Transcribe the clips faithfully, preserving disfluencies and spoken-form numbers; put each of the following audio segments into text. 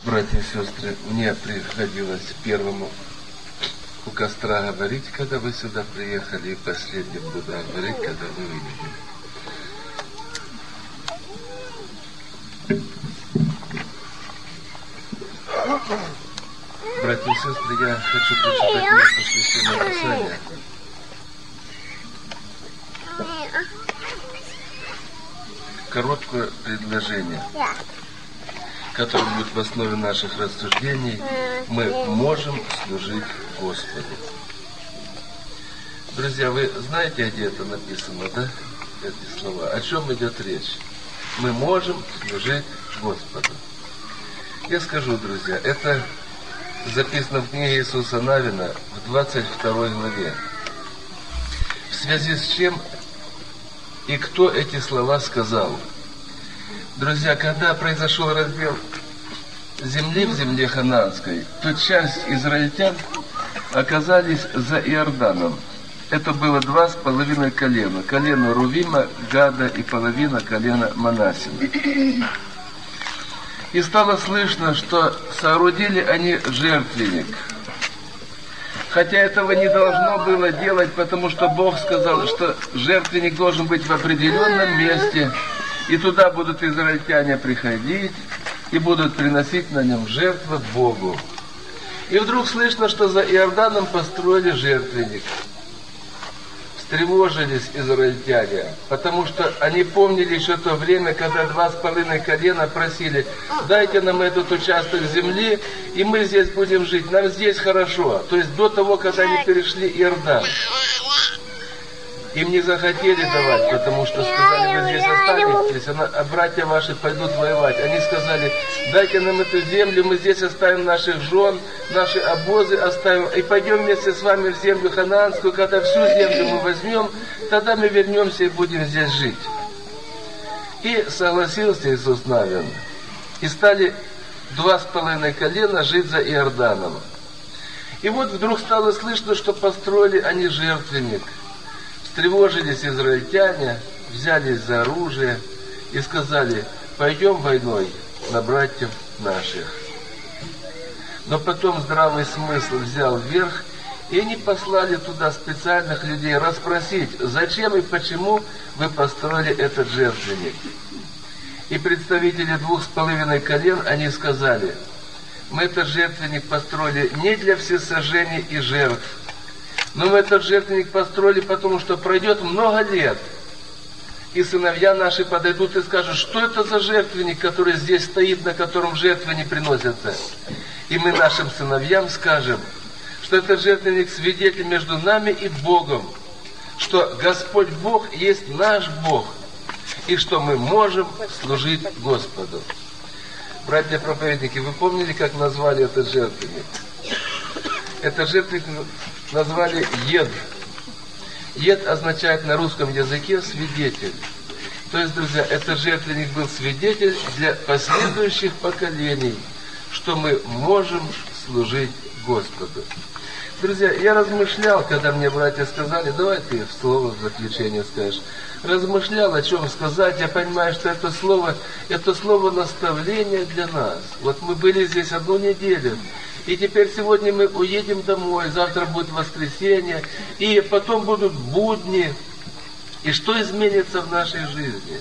Братья и сестры, мне приходилось первому у костра говорить, когда вы сюда приехали, и последним буду говорить, когда вы уедете. Братья и сестры, я хочу прочитать место Священного Писания. Короткое предложение, которое будет в основе наших рассуждений. Мы можем служить Господу. Друзья, вы знаете, где это написано, да? Эти слова. О чем идет речь? Мы можем служить Господу. Я скажу, друзья, это записано в книге Иисуса Навина в двадцать второй главе. В связи с чем и кто эти слова сказал? Друзья, когда произошел раздел земли в земле ханаанской, то часть израильтян оказались за Иорданом. Это было два с половиной колена. Колено Рувима, Гада и половина колена Манассина. И стало слышно, что соорудили они жертвенник. Хотя этого не должно было делать, потому что Бог сказал, что жертвенник должен быть в определенном месте, и туда будут израильтяне приходить, и будут приносить на нем жертвы Богу. И вдруг слышно, что за Иорданом построили жертвенник. Встревожились израильтяне, потому что они помнили еще то время, когда два с половиной колена просили: дайте нам этот участок земли, и мы здесь будем жить, нам здесь хорошо. То есть до того, когда они перешли Иордан. Им не захотели давать, потому что сказали: вы здесь останетесь, а братья ваши пойдут воевать. Они сказали: дайте нам эту землю, мы здесь оставим наших жен, наши обозы оставим, и пойдем вместе с вами в землю ханаанскую. Когда всю землю мы возьмем, тогда мы вернемся и будем здесь жить. И согласился Иисус Навин. И стали два с половиной колена жить за Иорданом. И вот вдруг стало слышно, что построили они жертвенник. Встревожились израильтяне, взялись за оружие и сказали: пойдем войной на братьев наших. Но потом здравый смысл взял вверх, и они послали туда специальных людей расспросить, зачем и почему вы построили этот жертвенник. И представители двух с половиной колен, они сказали: мы этот жертвенник построили не для всесожжений и жертв, но мы этот жертвенник построили, потому что пройдет много лет, и сыновья наши подойдут и скажут: что это за жертвенник, который здесь стоит, на котором жертвы не приносятся? И мы нашим сыновьям скажем, что этот жертвенник свидетель между нами и Богом, что Господь Бог есть наш Бог, и что мы можем служить Господу. Братья проповедники, вы помнили, как назвали этот жертвенник? Этот жертвенник назвали Ед. Ед означает на русском языке свидетель. То есть, друзья, этот жертвенник был свидетель для последующих поколений, что мы можем служить Господу. Друзья, я размышлял, когда мне братья сказали: давай ты в слово в заключение скажешь. Размышлял, о чем сказать. Я понимаю, что это слово, это слово наставления для нас. Вот мы были здесь одну неделю. И теперь сегодня мы уедем домой, завтра будет воскресенье, и потом будут будни. И что изменится в нашей жизни?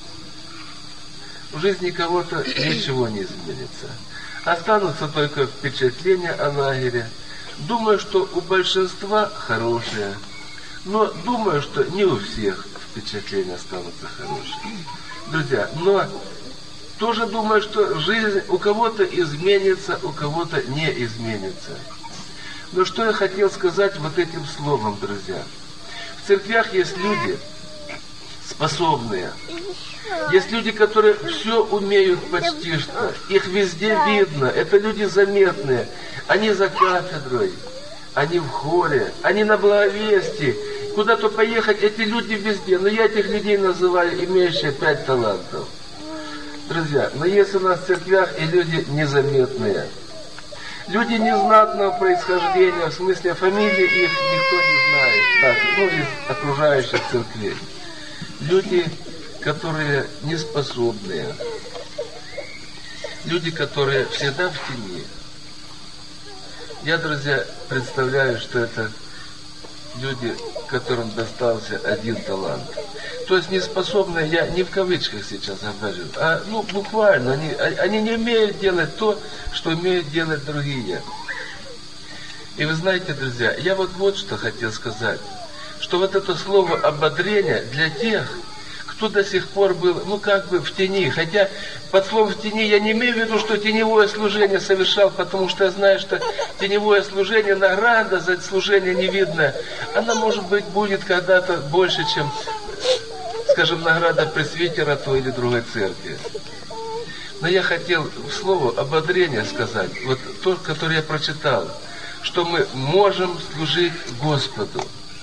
В жизни кого-то ничего не изменится. Останутся только впечатления о лагере. Думаю, что у большинства хорошие, но думаю, что не у всех впечатления останутся хорошие. Друзья, но тоже думаю, что жизнь у кого-то изменится, у кого-то не изменится. Но что я хотел сказать вот этим словом, друзья? В церквях есть люди способные. Есть люди, которые все умеют почти что. Их везде видно. Это люди заметные. Они за кафедрой, они в хоре, они на благовестии. Куда-то поехать, эти люди везде. Но я этих людей называю имеющие пять талантов. Друзья, но есть у нас в церквях и люди незаметные. Люди незнатного происхождения, в смысле фамилии их никто не знает. Так, ну, из окружающих церквей. Люди, которые неспособные. люди, которые всегда в тени. Я, друзья, представляю, что это люди, которым достался один талант. То есть не способны, я не в кавычках сейчас говорю, а ну, буквально, они, они не умеют делать то, что умеют делать другие. И вы знаете, друзья, я вот вот что хотел сказать, что вот это слово ободрение для тех, кто до сих пор был, ну как бы в тени. Хотя под словом в тени я не имею в виду, что теневое служение совершал, потому что я знаю, что теневое служение, награда за служение невидная, она, может быть, будет когда-то больше, чем, скажем, награда пресвитера той или другой церкви. Но я хотел слово ободрение сказать, вот то, которое я прочитал, что мы можем служить Господу.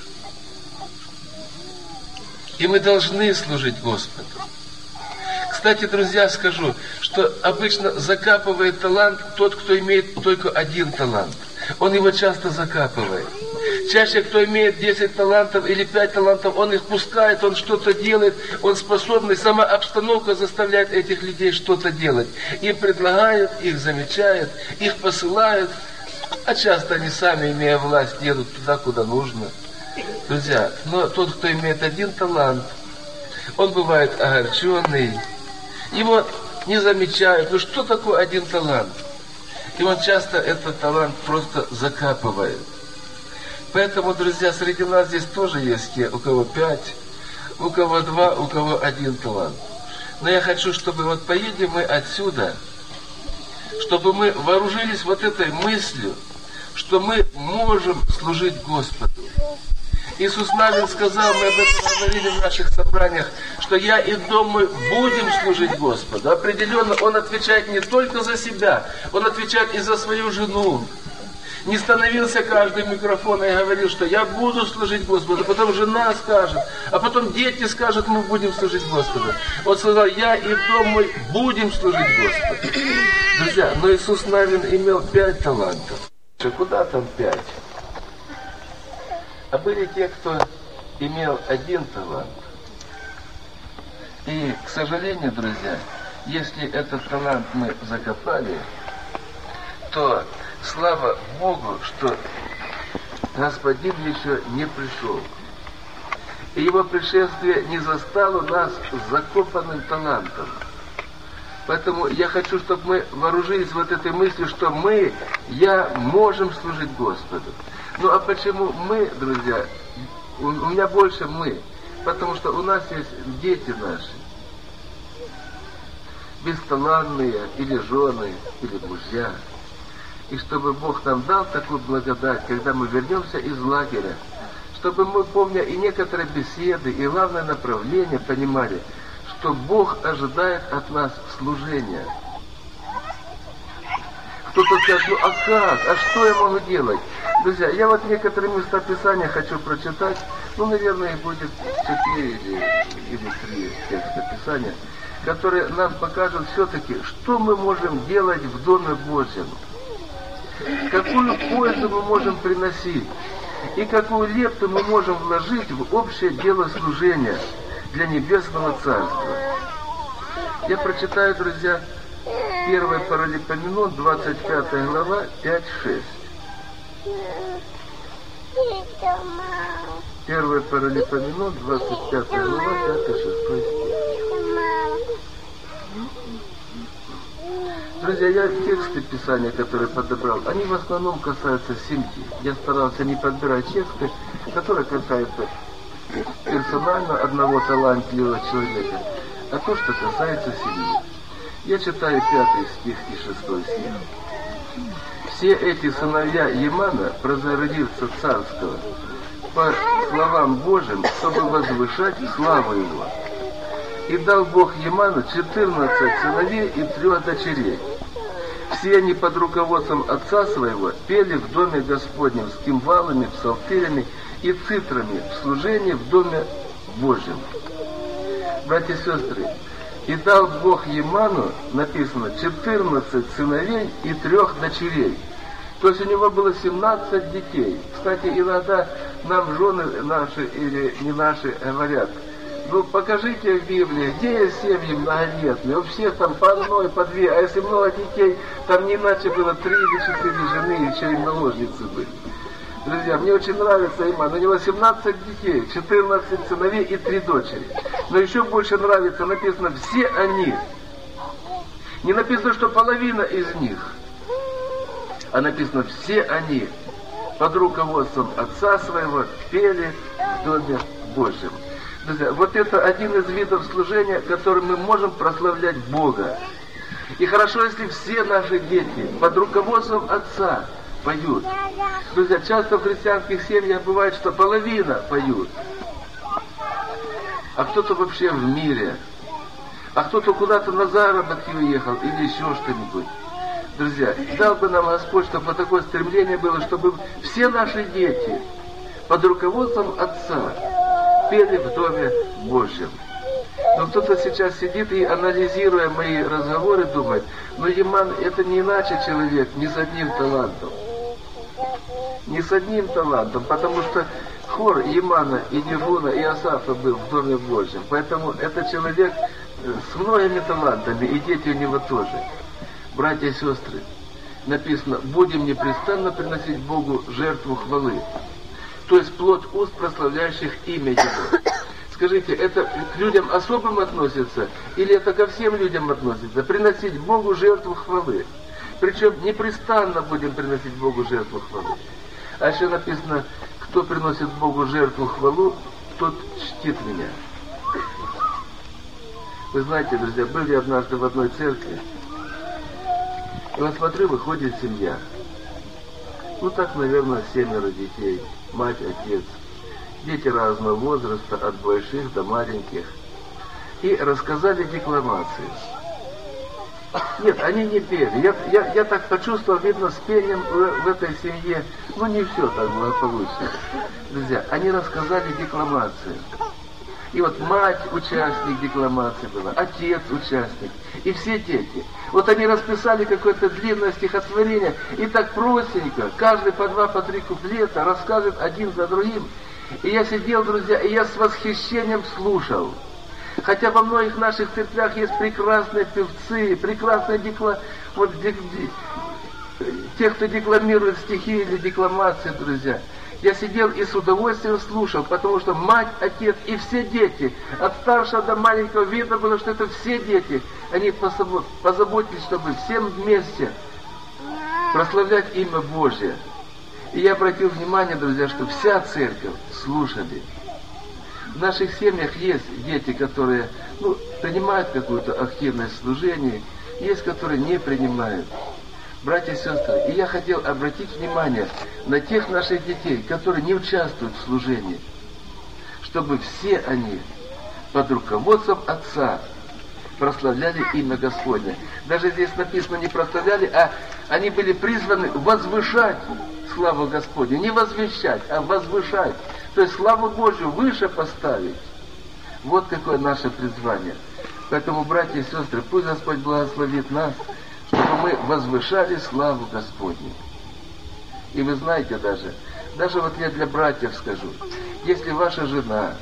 И мы должны служить Господу. Кстати, друзья, скажу, что обычно закапывает талант тот, кто имеет только один талант. Он его часто закапывает. Чаще, кто имеет десять талантов или пять талантов, он их пускает, он что-то делает, он способный, сама обстановка заставляет этих людей что-то делать. Им предлагают, их замечают, их посылают, а часто они сами, имея власть, едут туда, куда нужно. Друзья, но тот, кто имеет один талант, он бывает огорченный, его не замечают. Ну что такое один талант? И он часто этот талант просто закапывает. Поэтому, друзья, среди нас здесь тоже есть те, у кого пять, у кого два, у кого один талант. Но я хочу, чтобы вот поедем мы отсюда, чтобы мы вооружились вот этой мыслью, что мы можем служить Господу. Иисус Навин сказал, мы об этом говорили в наших собраниях, что я и дом мой будем служить Господу. Определенно, Он отвечает не только за себя, Он отвечает и за свою жену. Не становился каждый микрофон и говорил, что я буду служить Господу, потом жена скажет, а потом дети скажут, мы будем служить Господу. Он сказал, я и дом мой будем служить Господу. Друзья, но Иисус Навин имел пять талантов. Куда там пять? А были те, кто имел один талант. И, к сожалению, друзья, если этот талант мы закопали, то слава Богу, что Господин еще не пришел. И Его пришествие не застало нас с закопанным талантом. Поэтому я хочу, чтобы мы вооружились вот этой мыслью, что мы, я, можем служить Господу. Ну а почему мы, друзья, у, у меня больше мы, потому что у нас есть дети наши, бесталанные, или жены, или мужья. И чтобы Бог нам дал такую благодать, когда мы вернемся из лагеря, чтобы мы, помня и некоторые беседы, и главное направление, понимали, что Бог ожидает от нас служения. Кто-то скажет, ну а как? А что я могу делать? Друзья, я вот некоторые места Писания хочу прочитать, ну, наверное, их будет четыре или, или три текста Писания, которые нам покажут все-таки, что мы можем делать в Доме Божьем, какую пользу мы можем приносить, и какую лепту мы можем вложить в общее дело служения для Небесного Царства. Я прочитаю, друзья, первое Паралипоменон, двадцать пятая глава, пять-шесть. первое Паралипоменон, двадцать пятая глава, пятый-шестой стих. Друзья, я тексты Писания, которые подобрал, они в основном касаются семьи. Я старался не подбирать тексты, которые касаются персонально одного талантливого человека, а то, что касается семьи. Я читаю пятый стих и шестой стих. Все эти сыновья Емана, прозорливца царского, по словам Божьим, чтобы возвышать славу его. И дал Бог Еману четырнадцать сыновей и трех дочерей. Все они под руководством отца своего пели в доме Господнем с кимвалами, псалтырями и цитрами в служении в доме Божьем. Братья и сестры, и дал Бог Еману, написано, четырнадцать сыновей и трех дочерей. То есть у него было семнадцать детей. Кстати, иногда нам жены наши или не наши говорят, Ну, покажите в Библии, где есть семьи многодетные, у всех там по одной, по две, а если много детей, там не иначе было три или четыре жены, еще и наложницы были. Друзья, мне очень нравится Иман, у него семнадцать детей, четырнадцать сыновей и три дочери. Но еще больше нравится, написано, все они. Не написано, что половина из них, а написано, все они под руководством отца своего пели в Доме Божьем. Друзья, вот это один из видов служения, которым мы можем прославлять Бога. И хорошо, если все наши дети под руководством отца поют. Друзья, часто в христианских семьях бывает, что половина поют, а кто-то вообще в мире, а кто-то куда-то на заработки уехал или еще что-нибудь. Друзья, дал бы нам Господь, чтобы вот такое стремление было, чтобы все наши дети под руководством Отца пели в Доме Божьем. Но кто-то сейчас сидит и, анализируя мои разговоры, думает, ну, Иман, это не иначе человек, не с одним талантом. Не с одним талантом, потому что хор Имана и Нефуна и Асафа был в Доме Божьем. Поэтому это человек с многими талантами, и дети у него тоже. Братья и сестры, написано, будем непрестанно приносить Богу жертву хвалы. То есть плод уст, прославляющих имя Его. Скажите, это к людям особым относится, или это ко всем людям относится? Приносить Богу жертву хвалы. Причем непрестанно будем приносить Богу жертву хвалы. А еще написано, кто приносит Богу жертву хвалу, тот чтит меня. Вы знаете, друзья, были однажды в одной церкви, и вот смотрю, выходит семья. Ну так, наверное, семеро детей, мать, отец. Дети разного возраста, от больших до маленьких. И рассказали декламации. Нет, они не пели. Я, я, я так почувствовал, видно, с пением в, в этой семье, ну не все так благополучно. Друзья, они рассказали декламации. И вот мать участник декламации была, отец участник, и все дети. Вот они расписали какое-то длинное стихотворение, и так простенько, каждый по два, по три куплета рассказывает один за другим. И я сидел, друзья, и я с восхищением слушал. Хотя во многих наших церквях есть прекрасные певцы, прекрасные декла... вот, дек... те, кто декламирует стихи или декламации, друзья. Я сидел и с удовольствием слушал, потому что мать, отец и все дети, от старшего до маленького, видно было, что это все дети. Они позаботились, чтобы всем вместе прославлять имя Божье. И я обратил внимание, друзья, что вся церковь слушали. В наших семьях есть дети, которые ну, принимают какое-то активное служение, есть, которые не принимают. Братья и сестры, и я хотел обратить внимание на тех наших детей, которые не участвуют в служении, чтобы все они под руководством Отца прославляли имя Господне. Даже здесь написано не прославляли, а они были призваны возвышать славу Господню. Не возвещать, а возвышать. То есть славу Божью выше поставить. Вот какое наше призвание. Поэтому, братья и сестры, пусть Господь благословит нас, чтобы мы возвышали славу Господню. И вы знаете даже, даже вот я для братьев скажу, если ваша жена,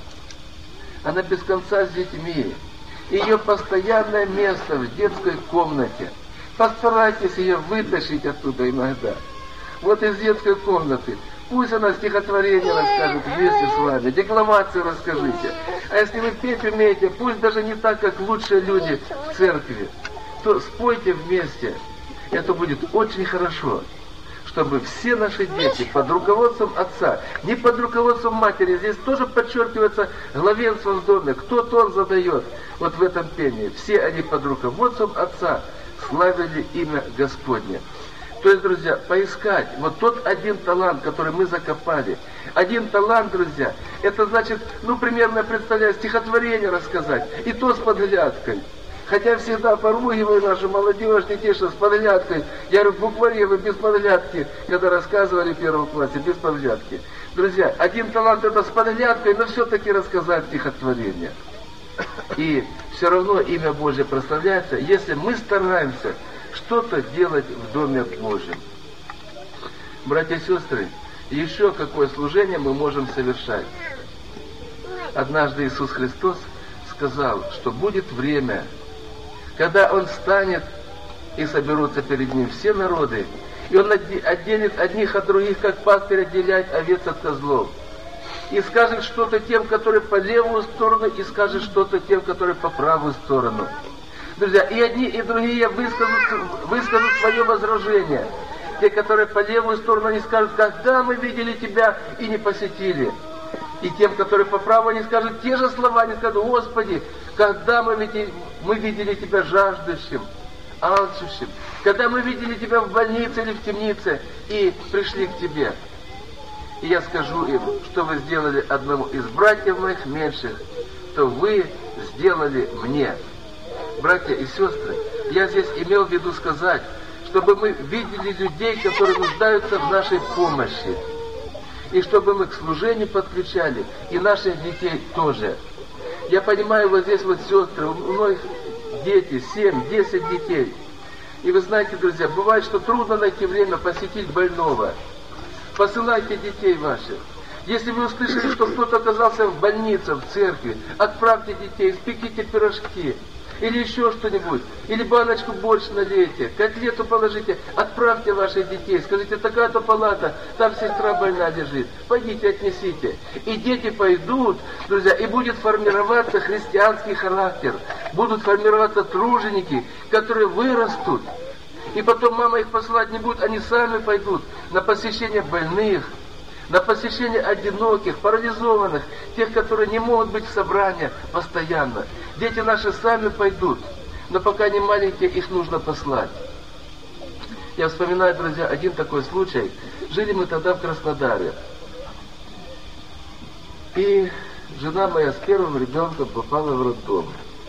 она без конца с детьми, ее постоянное место в детской комнате, постарайтесь ее вытащить оттуда иногда. Вот из детской комнаты. Пусть она стихотворение расскажет вместе с вами, декламацию расскажите. А если вы петь умеете, пусть даже не так, как лучшие люди в церкви, то спойте вместе. Это будет очень хорошо, чтобы все наши дети под руководством отца, не под руководством матери, здесь тоже подчеркивается главенство в доме, кто тон задает вот в этом пении. Все они под руководством отца славили имя Господне. То есть, друзья, поискать вот тот один талант, который мы закопали. Один талант, друзья, это значит, ну, примерно, я представляю, стихотворение рассказать, и то с подглядкой. Хотя всегда поругиваю нашу молодежь, детей, что с подглядкой. Я говорю, в букваре вы без подглядки, когда рассказывали в первом классе, без подглядки. Друзья, один талант это с подглядкой, но все-таки рассказать стихотворение. И все равно имя Божье прославляется, если мы стараемся что-то делать в Доме Божьем. Братья и сестры, еще какое служение мы можем совершать. Однажды Иисус Христос сказал, что будет время, когда Он встанет, и соберутся перед Ним все народы, и Он отделит одних от других, как пастырь отделяет овец от козлов. И скажет что-то тем, которые по левую сторону, и скажет что-то тем, которые по правую сторону. Друзья, и одни, и другие выскажут, выскажут свое возражение. Те, которые по левую сторону, они скажут, когда мы видели Тебя и не посетили. И тем, которые по правую, они скажут те же слова, они скажут, Господи, когда мы видели, мы видели Тебя жаждущим, алчущим, когда мы видели Тебя в больнице или в темнице и пришли к Тебе. И я скажу им, что вы сделали одному из братьев моих меньших, то вы сделали мне. Братья и сестры, я здесь имел в виду сказать, чтобы мы видели людей, которые нуждаются в нашей помощи. И чтобы мы к служению подключали, и наших детей тоже. Я понимаю, вот здесь вот сестры, у многих дети, семь-десять детей. И вы знаете, друзья, бывает, что трудно найти время посетить больного. Посылайте детей ваших. Если вы услышали, что кто-то оказался в больнице, в церкви, отправьте детей, испеките пирожки. Или еще что-нибудь. Или баночку борщ налейте, котлету положите, отправьте ваших детей. Скажите, такая-то палата, там сестра больная лежит. Пойдите, отнесите. И дети пойдут, друзья, и будет формироваться христианский характер. Будут формироваться труженики, которые вырастут. И потом мама их посылать не будет, они сами пойдут на посещение больных, на посещение одиноких, парализованных, тех, которые не могут быть в собрании постоянно. Дети наши сами пойдут, но пока они маленькие, их нужно послать. Я вспоминаю, друзья, один такой случай. Жили мы тогда в Краснодаре. И жена моя с первым ребенком попала в роддом.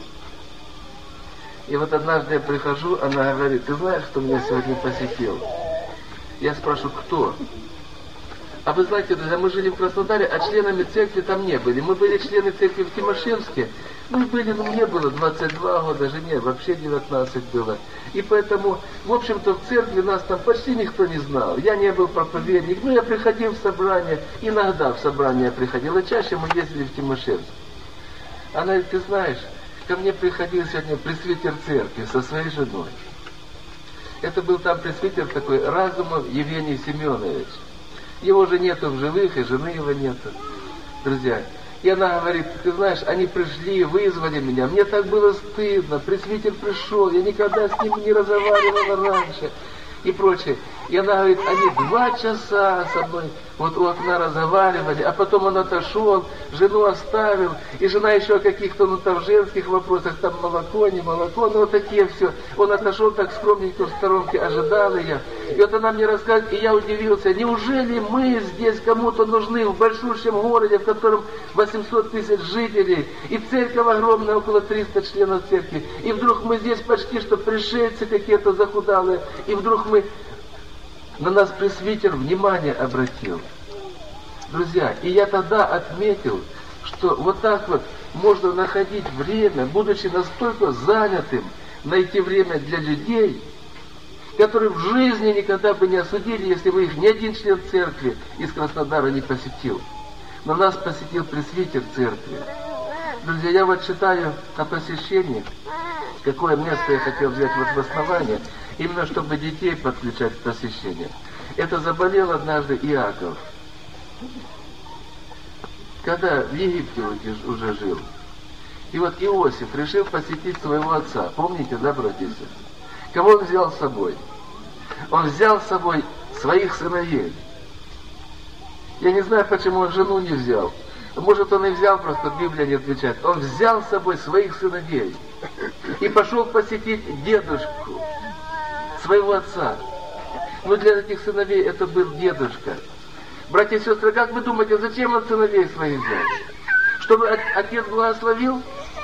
И вот однажды я прихожу, она говорит, ты знаешь, кто меня сегодня посетил? Я спрашиваю, кто? А вы знаете, друзья, мы жили в Краснодаре, а членами церкви там не были. Мы были члены церкви в Тимошевске. Мы были, ну мне было двадцать два года, жене вообще девятнадцать было. И поэтому, в общем-то, в церкви нас там почти никто не знал. Я не был проповедник, но я приходил в собрание, иногда в собрание я приходил, а чаще мы ездили в Тимошевск. Она говорит, ты знаешь, ко мне приходил сегодня пресвитер церкви со своей женой. Это был там пресвитер такой, Разумов Евгений Семенович. Его же нету в живых, и жены его нету, друзья. И она говорит, ты знаешь, они пришли, вызвали меня, мне так было стыдно, пресвитер пришел, я никогда с ним не разговаривала раньше, и прочее. И она говорит, они два часа со мной вот у окна разговаривали, а потом он отошел, жену оставил, и жена еще о каких-то, ну там, женских вопросах, там молоко, не молоко, ну вот такие все. Он отошел так скромненько в сторонке, ожидал ее. И вот она мне рассказывает, и я удивился, неужели мы здесь кому-то нужны в большущем городе, в котором восемьсот тысяч жителей, и церковь огромная, около триста членов церкви, и вдруг мы здесь почти что пришельцы какие-то захудалые, и вдруг мы... На нас пресвитер внимание обратил. Друзья, и я тогда отметил, что вот так вот можно находить время, будучи настолько занятым, найти время для людей, которые в жизни никогда бы не осудили, если бы их ни один член церкви из Краснодара не посетил. Но нас посетил пресвитер церкви. Друзья, я вот читаю о посещении, какое место я хотел взять вот в основании, именно чтобы детей подключать к посещению. Это заболел однажды Иаков, когда в Египте уже жил. И вот Иосиф решил посетить своего отца. Помните, да, братья и сестры? Кого он взял с собой? Он взял с собой своих сыновей. Я не знаю, почему он жену не взял. Может, он и взял, просто Библия не отвечает. Он взял с собой своих сыновей и пошел посетить дедушку своего отца. Но для этих сыновей это был дедушка. Братья и сестры, как вы думаете, зачем он сыновей своих взял? Чтобы отец благословил?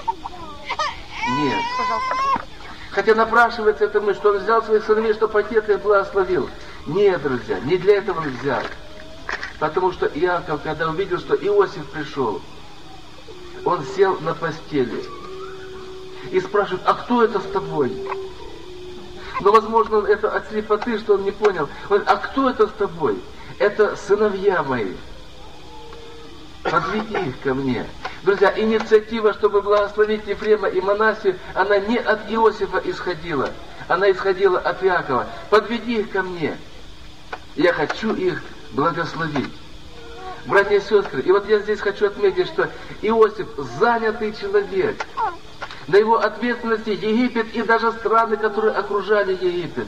Нет. Хотя напрашивается это мы, что он взял своих сыновей, чтобы отец их благословил. Нет, друзья, не для этого он взял. Потому что Иаков, когда увидел, что Иосиф пришел, он сел на постели и спрашивает, а кто это с тобой? Но, возможно, это от слепоты, что он не понял. Он говорит, а кто это с тобой? Это сыновья мои. Подведи их ко мне. Друзья, инициатива, чтобы благословить Ефрема и Манасию, она не от Иосифа исходила, она исходила от Иакова. Подведи их ко мне, я хочу их благословить. Братья и сестры, и вот я здесь хочу отметить, что Иосиф занятый человек. На его ответственности Египет и даже страны, которые окружали Египет.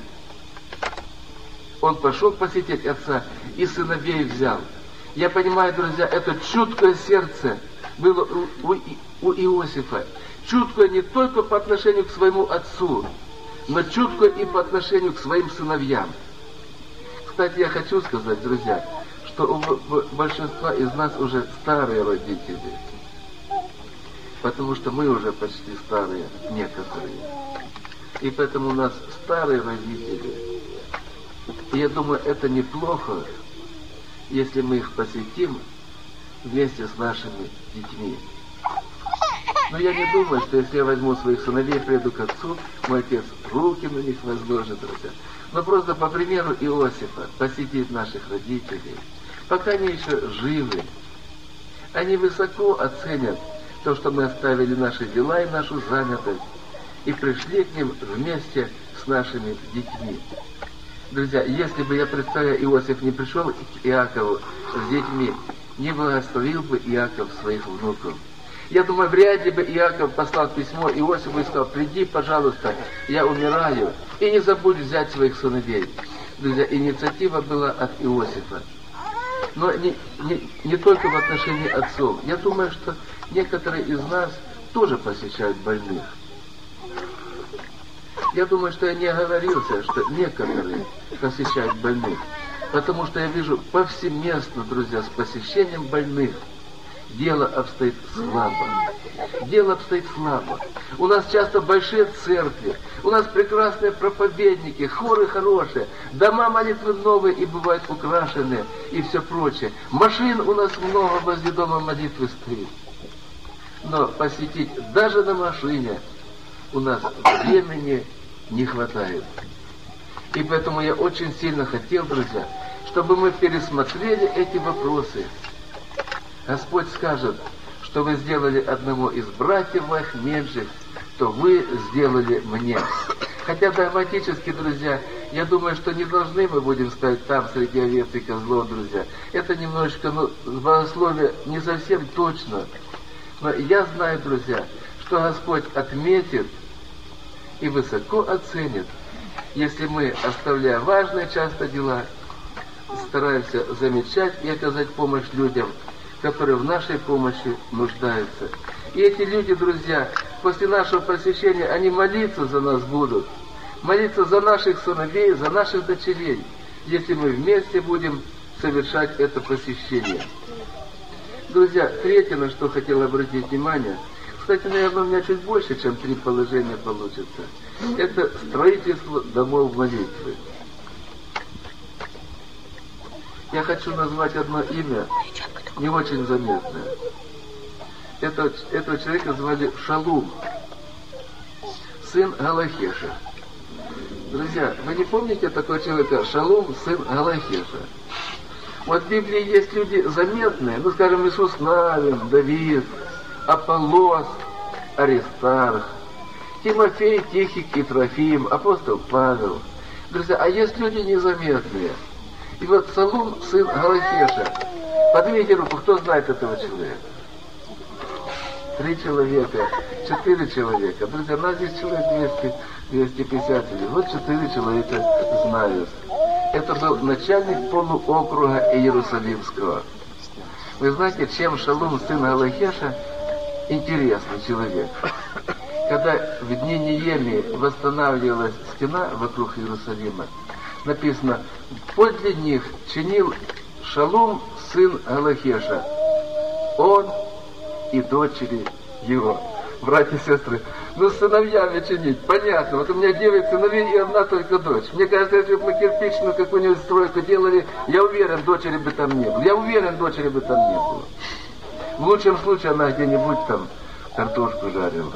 Он пошел посетить отца и сыновей взял. Я понимаю, друзья, это чуткое сердце было у, у, у Иосифа. Чуткое не только по отношению к своему отцу, но чуткое и по отношению к своим сыновьям. Кстати, я хочу сказать, друзья, что у большинства из нас уже старые родители. Потому что мы уже почти старые, некоторые. И поэтому у нас старые родители. И я думаю, это неплохо, если мы их посетим вместе с нашими детьми. Но я не думаю, что если я возьму своих сыновей, приеду к отцу, мой отец руки на них возложит, друзья. Но просто по примеру Иосифа посетить наших родителей, пока они еще живы. Они высоко оценят то, что мы оставили наши дела и нашу занятость, и пришли к ним вместе с нашими детьми. Друзья, если бы, я представляю, Иосиф не пришел к Иакову с детьми, не благословил бы Иаков своих внуков. Я думаю, вряд ли бы Иаков послал письмо Иосифу и сказал: приди, пожалуйста, я умираю, и не забудь взять своих сыновей. Друзья, инициатива была от Иосифа. Но не, не, не только в отношении отцов. Я думаю, что некоторые из нас тоже посещают больных. Я думаю, что я не оговорился, что некоторые посещают больных. Потому что я вижу повсеместно, друзья, с посещением больных дело обстоит слабо. Дело обстоит слабо. У нас часто большие церкви, у нас прекрасные проповедники, хоры хорошие, дома молитвы новые и бывают украшенные, и все прочее. Машин у нас много возле дома молитвы стоит. Но посетить даже на машине у нас времени не хватает. И поэтому я очень сильно хотел, друзья, чтобы мы пересмотрели эти вопросы. Господь скажет, что вы сделали одному из братьев моих меньших, то вы сделали мне. Хотя догматически, друзья, я думаю, что не должны мы будем ставить там среди овец и козлов, друзья. Это немножечко, ну, богословие не совсем точно. Но я знаю, друзья, что Господь отметит и высоко оценит, если мы, оставляя важные часто дела, стараемся замечать и оказать помощь людям, которые в нашей помощи нуждаются. И эти люди, друзья, после нашего посещения, они молиться за нас будут, молиться за наших сыновей, за наших дочерей, если мы вместе будем совершать это посещение. Друзья, третье, на что хотел обратить внимание, кстати, наверное, у меня чуть больше, чем три положения получится, это строительство домов молитвы. Я хочу назвать одно имя, не очень заметное. Это, этого человека звали Шалум, сын Галахеша. Друзья, вы не помните такого человека? Шалум, сын Галахеша. Вот в Библии есть люди заметные, ну, скажем, Иисус Навин, Давид, Аполлос, Аристарх, Тимофей, Тихик и Трофим, апостол Павел. Друзья, а есть люди незаметные. И вот Шалум, сын Галахеша. Поднимите руку, кто знает этого человека? Три человека, четыре человека. Друзья, нас здесь человек двести, двести пятьдесят. Вот четыре человека знают. Это был начальник полуокруга Иерусалимского. Вы знаете, чем Шалум, сын Галахеша, интересный человек? Когда в дни Неемии восстанавливалась стена вокруг Иерусалима, написано: подле них чинил Шалум, сын Галахеша, он и дочери его. Братья и сестры, ну с сыновьями чинить, понятно. Вот у меня девять сыновей и одна только дочь. Мне кажется, если бы мы кирпичную какую-нибудь стройку делали, я уверен, дочери бы там не было. Я уверен, дочери бы там не было. В лучшем случае она где-нибудь там картошку жарила.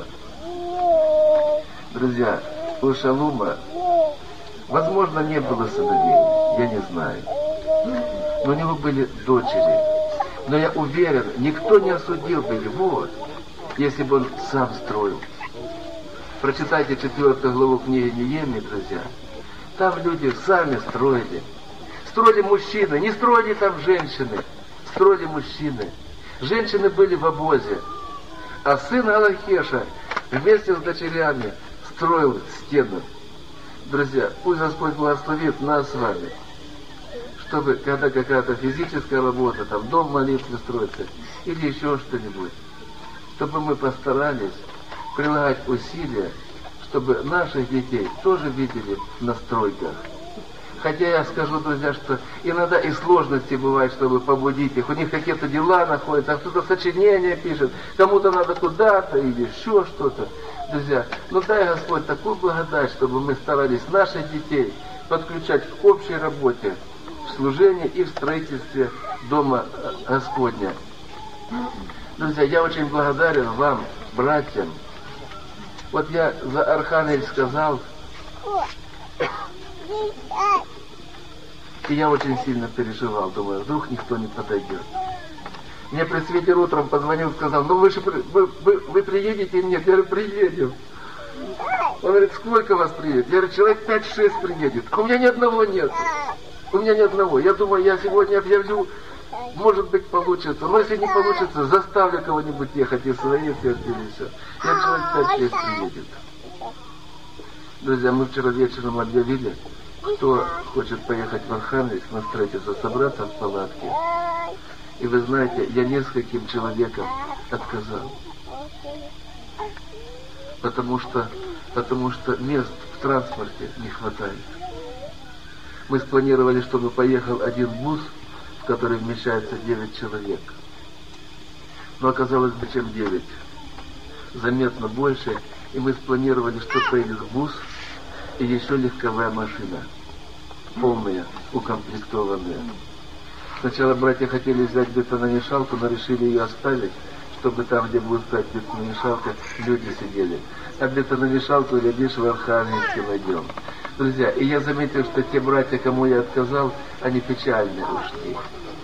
Друзья, у Шалума, возможно, не было сыновей, я не знаю. Но у него были дочери. Но я уверен, никто не осудил бы его, если бы он сам строил. Прочитайте четвертую главу книги Неемии, друзья. Там люди сами строили. Строили мужчины, не строили там женщины. Строили мужчины. Женщины были в обозе. А сын Галахеша вместе с дочерями строил стену. Друзья, пусть Господь благословит нас с вами, чтобы когда какая-то физическая работа, там дом молитвы строится, или еще что-нибудь, чтобы мы постарались прилагать усилия, чтобы наших детей тоже видели на стройках. Хотя я скажу, друзья, что иногда и сложности бывают, чтобы побудить их. У них какие-то дела находятся, а кто-то сочинения пишет, кому-то надо куда-то или еще что-то. Друзья, ну дай Господь такую благодать, чтобы мы старались наших детей подключать к общей работе, в служении и в строительстве Дома Господня. Друзья, я очень благодарен вам, братьям. Вот я за Архангельск сказал, и я очень сильно переживал, думаю, вдруг никто не подойдет. Мне пресвитер утром позвонил, сказал, ну вы же вы, вы, вы приедете? Нет, я говорю, приедем. Он говорит, сколько вас приедет? Я говорю, человек пять-шесть приедет. А у меня ни одного нет. У меня ни одного. Я думаю, я сегодня объявлю, может быть, получится. Но если не получится, заставлю кого-нибудь ехать из своей церкви или все. Я человек пять-шесть приедет. Друзья, мы вчера вечером объявили, кто хочет поехать в Архангельск на строительство, собраться в палатке. И вы знаете, я нескольким человекам отказал. Потому что, потому что мест в транспорте не хватает. Мы спланировали, чтобы поехал один бус, в который вмещается девять человек. Но оказалось бы, чем девять. Заметно больше. И мы спланировали, что поедет бус и еще легковая машина. Полная, укомплектованная. Сначала братья хотели взять бетономешалку, но решили ее оставить, чтобы там, где будет стоять бетономешалка, люди сидели. А бетономешалку, глядишь, в Архангельске найдем. Друзья, и я заметил, что те братья, кому я отказал, они печально ушли.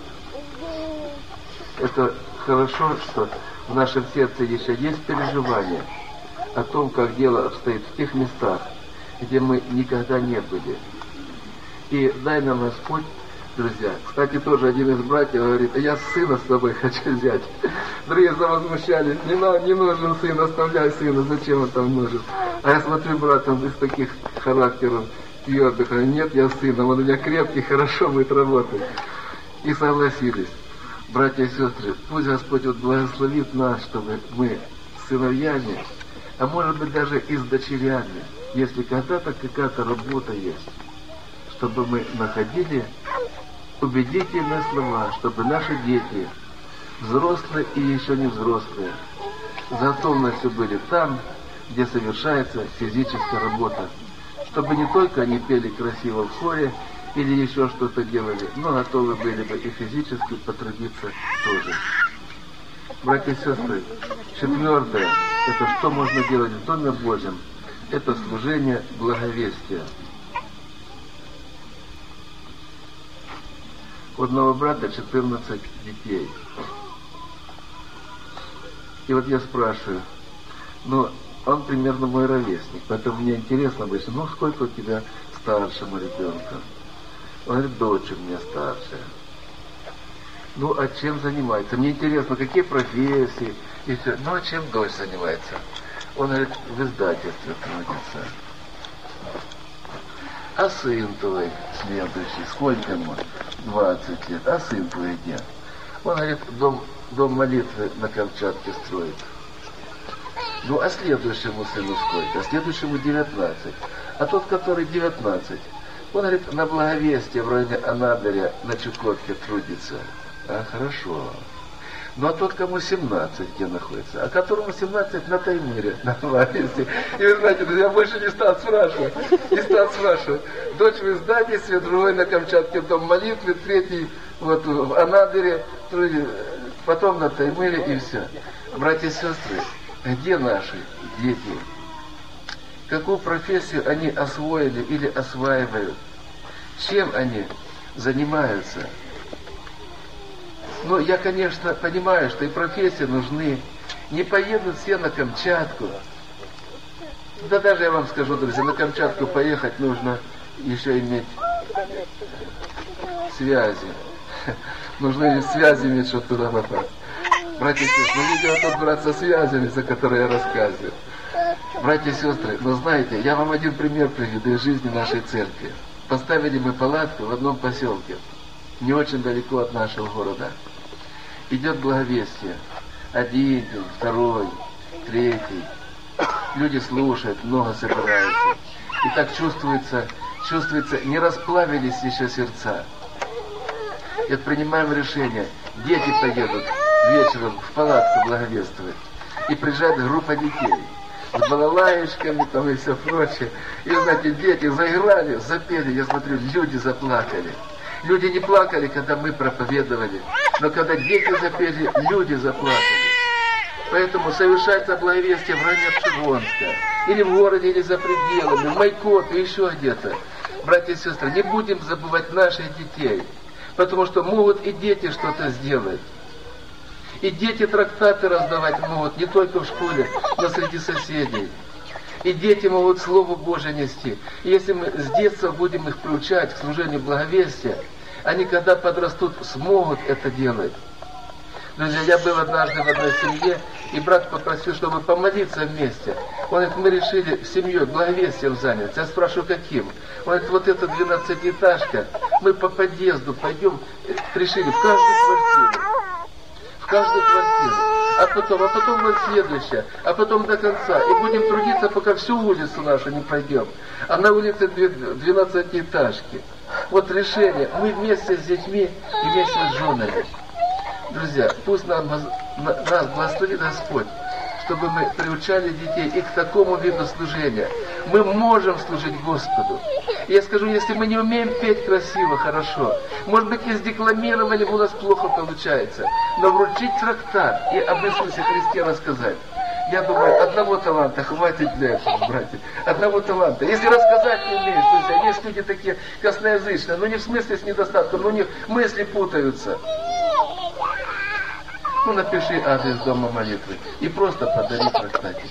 Это хорошо, что в нашем сердце еще есть переживание о том, как дело обстоит в тех местах, где мы никогда не были. И дай нам Господь, друзья. Кстати, тоже один из братьев говорит, а я сына с собой хочу взять. Другие завозмущались, не, не нужен сын, оставляй сына, зачем он там нужен? А я смотрю, брат, он из таких характеров твердых, а нет, я сына, он у меня крепкий, хорошо будет работать. И согласились. Братья и сестры, пусть Господь вот благословит нас, чтобы мы с сыновьями, а может быть даже и с дочерями, если когда-то какая-то работа есть, чтобы мы находили убедительные слова, чтобы наши дети, взрослые и еще не взрослые, с готовностью были там, где совершается физическая работа, чтобы не только они пели красиво в хоре или еще что-то делали, но готовы были бы и физически потрудиться тоже. Братья и сестры, четвертое, это что можно делать в Доме Божьем, это служение благовестия. У одного брата четырнадцать детей. И вот я спрашиваю, ну, он примерно мой ровесник, поэтому мне интересно обычно, ну, сколько у тебя старшему ребенка? Он говорит, дочь у меня старшая. Ну, а чем занимается? Мне интересно, какие профессии? И все. Ну, а чем дочь занимается? Он говорит, в издательстве трудится. А сын твой следующий, сколько ему? двадцать лет. А сын твой где? Он говорит, дом, дом молитвы на Камчатке строит. Ну, а следующему сыну сколько? А следующему девятнадцать. А тот, который девятнадцать, он говорит, на благовестие в районе Анадыря на Чукотке трудится. А, хорошо. Ну, а тот, кому семнадцать, где находится? А которому семнадцать на Таймыре, на благовестие. И вы знаете, друзья, больше не стал спрашивать. Не стал спрашивать. Дочь в издательстве, другой на Камчатке дом молитвы, третий вот в Анадыре, потом на Таймыре и все. Братья и сестры, где наши дети? Какую профессию они освоили или осваивают? Чем они занимаются? Но я, конечно, понимаю, что и профессии нужны. Не поедут все на Камчатку. Да даже я вам скажу, друзья, на Камчатку поехать нужно еще иметь связи. Нужно иметь связи иметь, чтобы туда попасть. Братья и сестры, ну видео тут, брат, со связями, за которые я рассказываю. Братья и сестры, но знаете, я вам один пример приведу из жизни нашей церкви. Поставили мы палатку в одном поселке, не очень далеко от нашего города. Идет благовестие. Один день, второй, третий. Люди слушают, много собираются. И так чувствуется, чувствуется, не расплавились еще сердца. И вот принимаем решение. Дети поедут вечером в палатку благовествовать. И приезжает группа детей. С балалаечками там и все прочее. И, знаете, дети заиграли, запели. Я смотрю, люди заплакали. Люди не плакали, когда мы проповедовали. Но когда дети запели, люди заплакали. Поэтому совершается благовестие в районе Обшивонска. Или в городе, или за пределами, в Майкопе, еще где-то. Братья и сестры, не будем забывать наших детей. Потому что могут и дети что-то сделать. И дети трактаты раздавать могут не только в школе, но среди соседей. И дети могут Слово Божие нести. И если мы с детства будем их приучать к служению благовестия, они, когда подрастут, смогут это делать. Друзья, я был однажды в одной семье, и брат попросил, чтобы помолиться вместе. Он говорит, мы решили семьей благовестием заняться. Я спрашиваю, каким? Он говорит, вот эта двенадцатиэтажка, мы по подъезду пойдем, решили, в каждую квартиру. В каждую квартиру. А потом, а потом вот следующая, а потом до конца. И будем трудиться, пока всю улицу нашу не пройдем. А на улице двенадцатиэтажки. Вот решение. Мы вместе с детьми и вместе с женами. Друзья, пусть нам, нас благословит Господь, чтобы мы приучали детей и к такому виду служения. Мы можем служить Господу. И я скажу, если мы не умеем петь красиво, хорошо, может быть, и с декламированием у нас плохо получается, но вручить трактат и об Иисусе Христе рассказать, я думаю, одного таланта хватит для этого, братья. Одного таланта. Если рассказать не умеешь, друзья, есть люди такие косноязычные, но не в смысле с недостатком, но у них мысли путаются. Ну, напиши адрес дома молитвы и просто подари трактатик.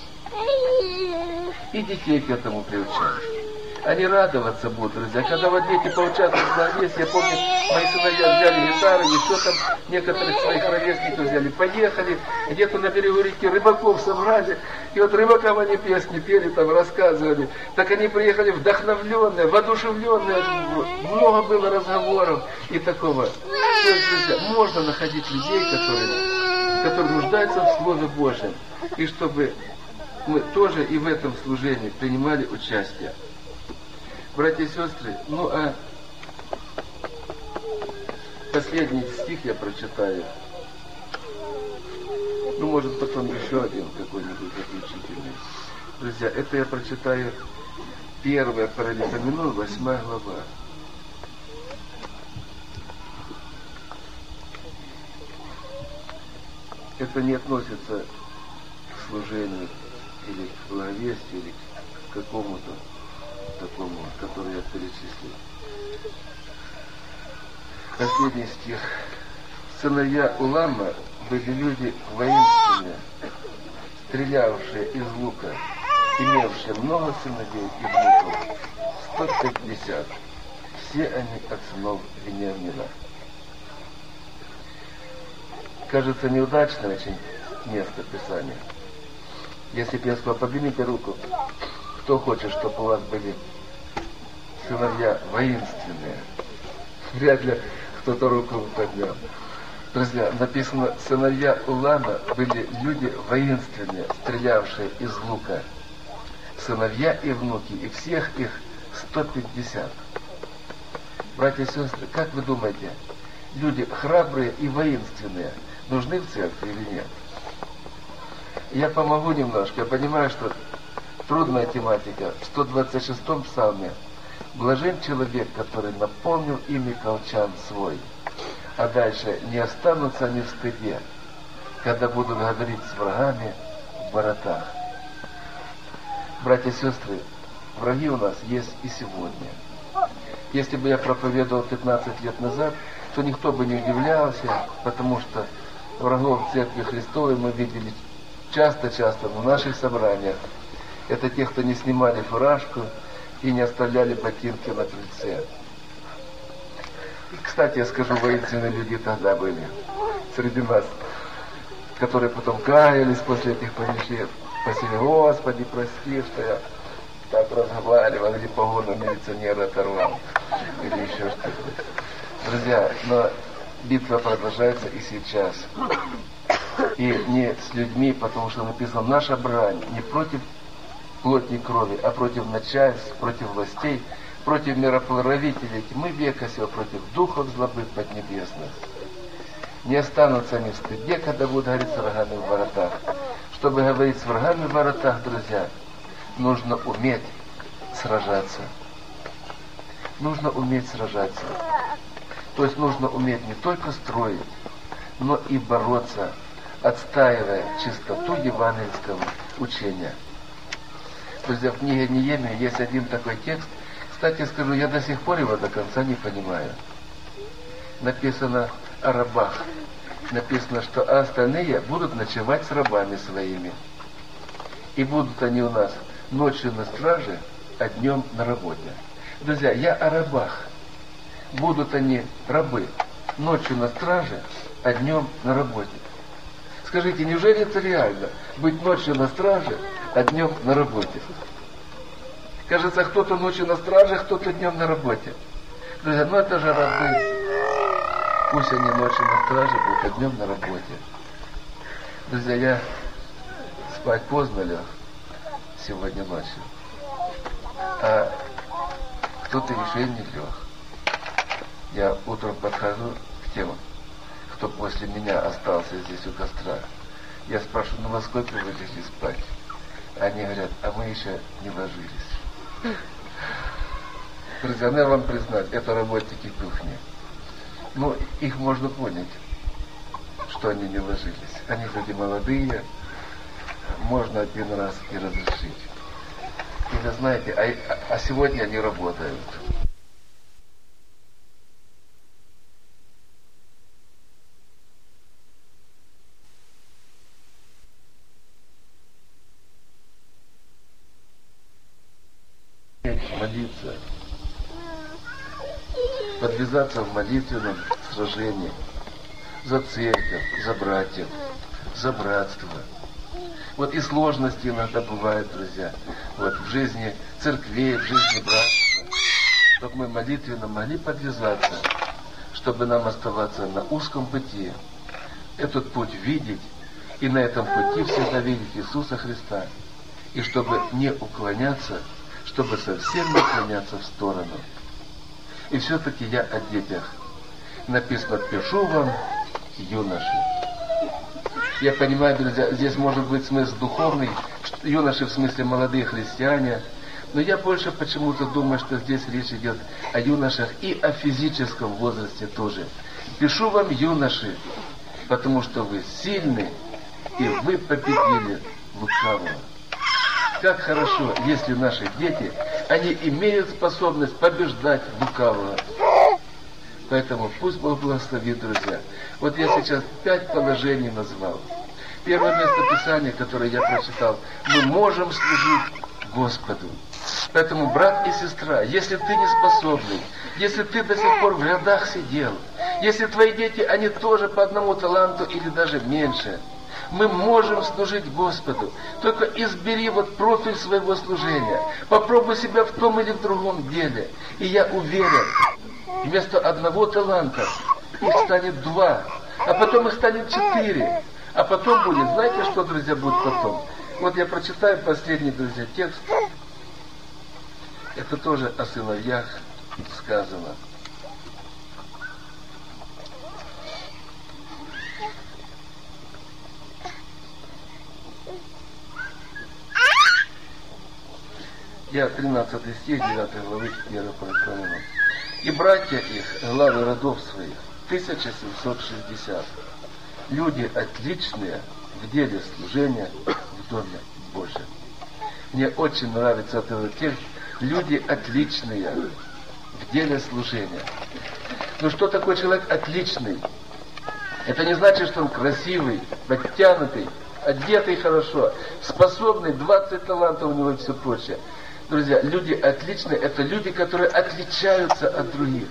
И детей к этому приучай. Они радоваться будут, друзья. Когда вот дети поучаствуют в благовестии, я помню, мои сыновья взяли гитары, еще там некоторых своих ровесников взяли, поехали, где-то на берегу реки рыбаков собрали, и вот рыбакам они песни пели, там рассказывали. Так они приехали вдохновленные, воодушевленные, много было разговоров и такого. То есть, друзья, можно находить людей, которые, которые нуждаются в Слове Божьем, и чтобы мы тоже и в этом служении принимали участие. Братья и сестры, ну а последний стих я прочитаю. Ну, может, потом еще один какой-нибудь заключительный. Друзья, это я прочитаю первое Паралипоменон, восьмая глава. Это не относится к служению или к благовестию, или к какому-то такому, который я перечислил. Последний стих. Сыновья Улама были люди воинственные, стрелявшие из лука, имевшие много сыновей и внуков, сто пятьдесят. Все они от сынов Вениамина. Кажется, неудачное очень место Писания. Если бы я сказал, поднимите руку, кто хочет, чтобы у вас были сыновья воинственные? Вряд ли кто-то руку поднял. Друзья, написано, сыновья Улама были люди воинственные, стрелявшие из лука. Сыновья и внуки, и всех их сто пятьдесят. Братья и сестры, как вы думаете, люди храбрые и воинственные нужны в церкви или нет? Я помогу немножко. Я понимаю, что трудная тематика. В сто двадцать шестом псалме. Блажен человек, который наполнил ими колчан свой. А дальше, не останутся они в стыде, когда будут говорить с врагами в воротах. Братья и сестры, враги у нас есть и сегодня. Если бы я проповедовал пятнадцать лет назад, то никто бы не удивлялся, потому что врагов Церкви Христовой мы видели часто-часто на наших собраниях. Это те, кто не снимали фуражку и не оставляли ботинки на крыльце. Кстати, я скажу, воинственные люди тогда были среди нас, которые потом каялись после этих происшествий. Просили: Господи, прости, что я так разговаривал, или погону милиционера оторвал, или еще что-то. Друзья, но битва продолжается и сейчас. И не с людьми, потому что написано: наша брань не против плоти и крови, а против начальств, против властей, против мироправителей тьмы века сего, против духов злобы поднебесных. Не останутся они в стыде, когда будут говорить с врагами в воротах. Чтобы говорить с врагами в воротах, друзья, нужно уметь сражаться. Нужно уметь сражаться. То есть нужно уметь не только строить, но и бороться, отстаивая чистоту евангельского учения. Друзья, в книге Неемии есть один такой текст. Кстати, скажу, я до сих пор его до конца не понимаю. Написано о рабах. Написано, что остальные будут ночевать с рабами своими. И будут они у нас ночью на страже, а днем на работе. Друзья, я о рабах. Будут они рабы ночью на страже, а днем на работе. Скажите, неужели это реально? Быть ночью на страже, а днем на работе? Кажется, кто-то ночью на страже, кто-то днем на работе. Друзья, ну это же рабы. Пусть они ночью на страже будут, а днем на работе. Друзья, я спать поздно лег сегодня ночью. А кто-то еще и не лег. Я утром подхожу к тем, кто после меня остался здесь у костра. Я спрашиваю: ну во сколько вы легли спать? Они говорят: а мы еще не ложились. Друзья, надо вам признать, это работники кухни. Ну, их можно понять, что они не ложились. Они люди молодые, можно один раз и разрешить. И вы знаете, а, а сегодня они работают. Молиться, подвязаться в молитвенном сражении за церковь, за братьев, за братство. Вот и сложности иногда бывают, друзья, вот в жизни церквей, в жизни братства, чтобы мы молитвенно могли подвязаться, чтобы нам оставаться на узком пути, этот путь видеть, и на этом пути всегда видеть Иисуса Христа, и чтобы не уклоняться, чтобы совсем не уклоняться в сторону. И все-таки я о детях. Написано: пишу вам, юноши. Я понимаю, друзья, здесь может быть смысл духовный, юноши в смысле молодые христиане, но я больше почему-то думаю, что здесь речь идет о юношах и о физическом возрасте тоже. Пишу вам, юноши, потому что вы сильны, и вы победили лукавого. Как хорошо, если наши дети, они имеют способность побеждать лукавого. Поэтому пусть Бог благословит, друзья. Вот я сейчас пять положений назвал. Первое место Писания, которое я прочитал: мы можем служить Господу. Поэтому, брат и сестра, если ты не способный, если ты до сих пор в рядах сидел, если твои дети, они тоже по одному таланту или даже меньше, мы можем служить Господу. Только избери вот профиль своего служения. Попробуй себя в том или в другом деле. И я уверен, вместо одного таланта их станет два, а потом их станет четыре. А потом будет, знаете, что, друзья, будет потом? Вот я прочитаю последний, друзья, текст. Это тоже о сыновьях сказано. Я тринадцатый стих девятой главы первого Паракрамена. И братья их, главы родов своих, тысяча семьсот шестьдесят. Люди отличные в деле служения в Доме Божьем. Мне очень нравится этот текст. Люди отличные в деле служения. Ну что такое человек отличный? Это не значит, что он красивый, подтянутый, одетый хорошо, способный, двадцать талантов у него и все прочее. Друзья, люди отличные, это люди, которые отличаются от других.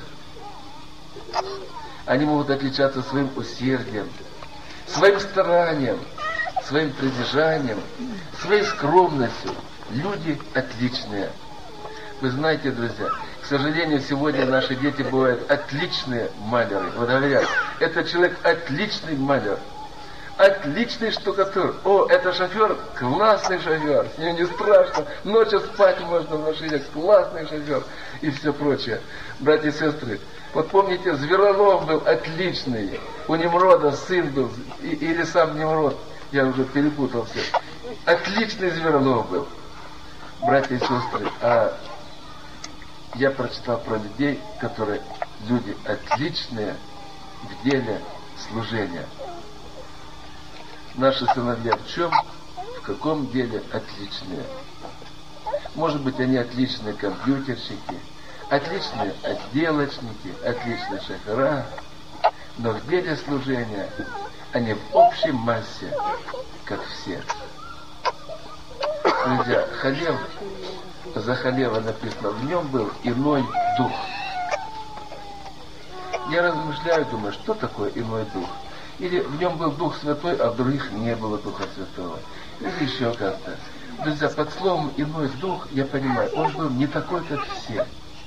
Они могут отличаться своим усердием, своим старанием, своим придержанием, своей скромностью. Люди отличные. Вы знаете, друзья, к сожалению, сегодня наши дети бывают отличные маляры. Вот говорят, этот человек отличный маляр, отличный штукатур. О, это шофер, классный шофер, с ним не страшно, ночью спать можно в машине, классный шофер и все прочее. Братья и сестры, вот помните, Зверолов был отличный, у Немрода сын был, или сам Немрод, я уже перепутал все. Отличный Зверолов был. Братья и сестры, а я прочитал про людей, которые люди отличные в деле служения. Наши сыновья в чем? В каком деле отличные? Может быть, они отличные компьютерщики, отличные отделочники, отличные шофера, но в деле служения они в общей массе, как все. Друзья, Халев, за Халева написано, в нем был иной дух. Я размышляю, думаю, что такое иной дух? Или в нем был Дух Святой, а в других не было Духа Святого. Или еще как-то. Друзья, под словом «иной дух» я понимаю, он был не такой, как все.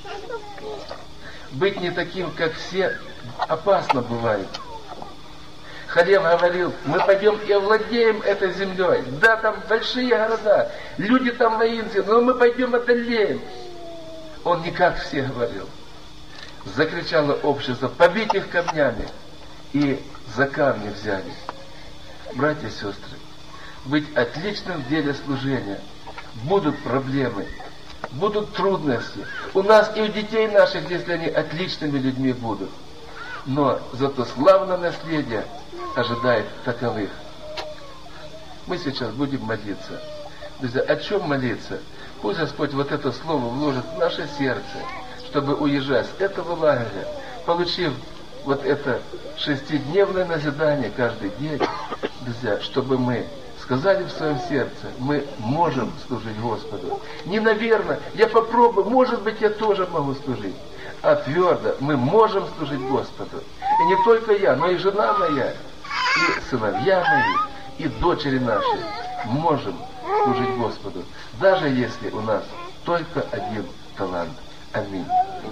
Быть не таким, как все, опасно бывает. Халев говорил, мы пойдем и овладеем этой землей. Да, там большие города, люди там воинственные, но мы пойдем одолеем. Он не как все говорил. Закричало общество, побить их камнями. И за камни взялись. Братья и сестры, быть отличным в деле служения. Будут проблемы, будут трудности. У нас и у детей наших, если они отличными людьми будут. Но зато славное наследие ожидает таковых. Мы сейчас будем молиться. Друзья, о чем молиться? Пусть Господь вот это слово вложит в наше сердце, чтобы уезжать с этого лагеря, получив вот это шестидневное назидание каждый день, друзья, чтобы мы сказали в своем сердце, мы можем служить Господу. Не наверное, я попробую, может быть, я тоже могу служить. А твердо, мы можем служить Господу. И не только я, но и жена моя, и сыновья мои, и дочери наши можем служить Господу, даже если у нас только один талант. Аминь.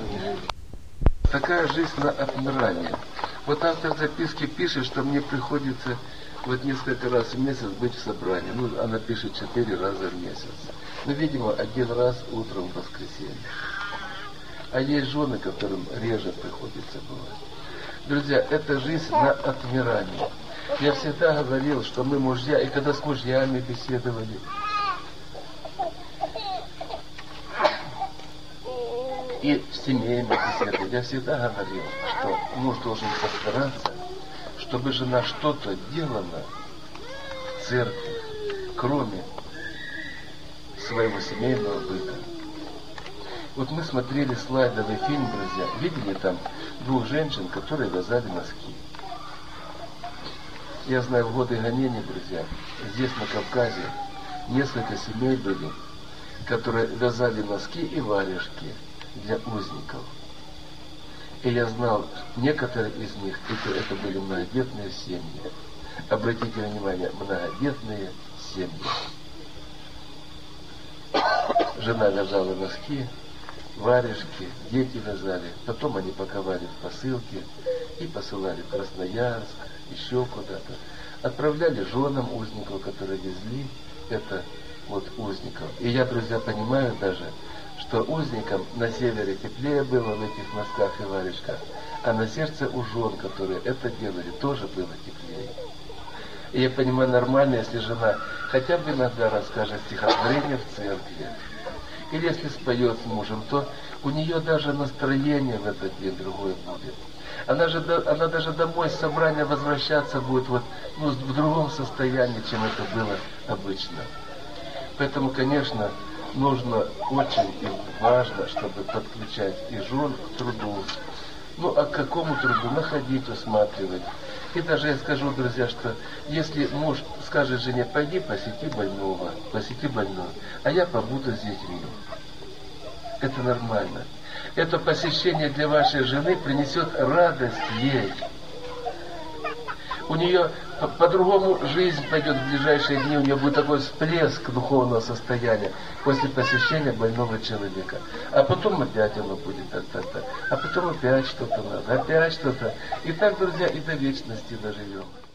Такая жизнь на отмирание. Вот автор записки пишет, что мне приходится вот несколько раз в месяц быть в собрании. Ну, она пишет четыре раза в месяц. Ну, видимо, один раз утром в воскресенье. А есть жены, которым реже приходится бывать. Друзья, это жизнь на отмирание. Я всегда говорил, что мы мужья, и когда с мужьями беседовали, и в семейной беседе я всегда говорил, что муж должен постараться, чтобы жена что-то делала в церкви, кроме своего семейного быта. Вот мы смотрели слайдовый фильм, друзья, видели там двух женщин, которые вязали носки. Я знаю, в годы гонений, друзья, здесь на Кавказе несколько семей были, которые вязали носки и варежки для узников. И я знал, некоторые из них, это, это были многодетные семьи. Обратите внимание, многодетные семьи. Жена вязала носки, варежки, дети вязали. Потом они паковали в посылки и посылали в Красноярск, еще куда-то. Отправляли женам узников, которые везли это вот узников. И я, друзья, понимаю даже, что узникам на севере теплее было в этих носках и варежках, а на сердце у жен, которые это делали, тоже было теплее. И я понимаю, нормально, если жена хотя бы иногда расскажет стихотворение в церкви, или если споет с мужем, то у нее даже настроение в этот день другое будет. Она, же, она даже домой с собрания возвращаться будет вот, ну, в другом состоянии, чем это было обычно. Поэтому, конечно, нужно очень и важно, чтобы подключать и жен к труду. Ну, а к какому труду? Находить, усматривать. И даже я скажу, друзья, что если муж скажет жене, пойди посети больного, посети больного, а я побуду с детьми. Это нормально. Это посещение для вашей жены принесет радость ей. У нее по-другому жизнь пойдет в ближайшие дни, у нее будет такой всплеск духовного состояния после посещения больного человека. А потом опять оно будет, так, так, так. А потом опять что-то надо, опять что-то. И так, друзья, и до вечности доживем.